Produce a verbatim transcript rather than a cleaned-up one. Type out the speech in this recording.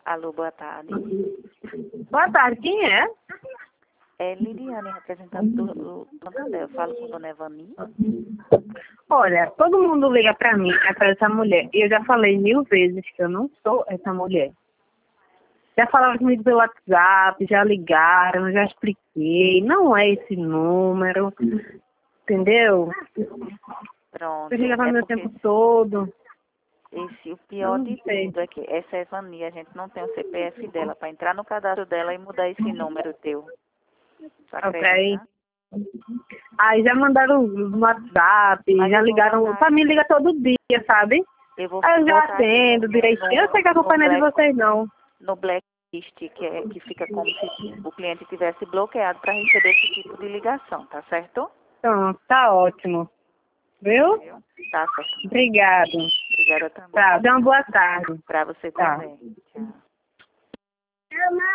Alô, boa tarde. Boa tarde, quem é? É Liliane, representante do, do Santander. Eu falo com Dona Evani. Olha, todo mundo liga pra mim, é pra essa mulher. E eu já falei mil vezes que eu não sou essa mulher. Já falaram comigo pelo WhatsApp, já ligaram, já expliquei. Não é esse número, entendeu? Pronto. Você liga pra É mim o porque tempo todo. esse, o pior Não de sei. tudo é que essa Evani, a gente não tem o C P F dela para entrar no cadastro dela e mudar esse número teu. Tu Ok. acredita? Aí já mandaram no WhatsApp, Mas já eu vou ligaram. botar Pra mim aqui. liga todo dia, sabe? Eu vou Aí eu já botar aqui no atendo meu direitinho. Eu sei que a no, culpa no não é de black vocês, não. no blacklist, que é que fica como se o cliente tivesse bloqueado para receber esse tipo de ligação, tá certo? Então, tá ótimo. Viu? Viu? Tá certo. Obrigado. Obrigada também. Tá, dê uma boa tarde. Para você Tá. também. Tchau.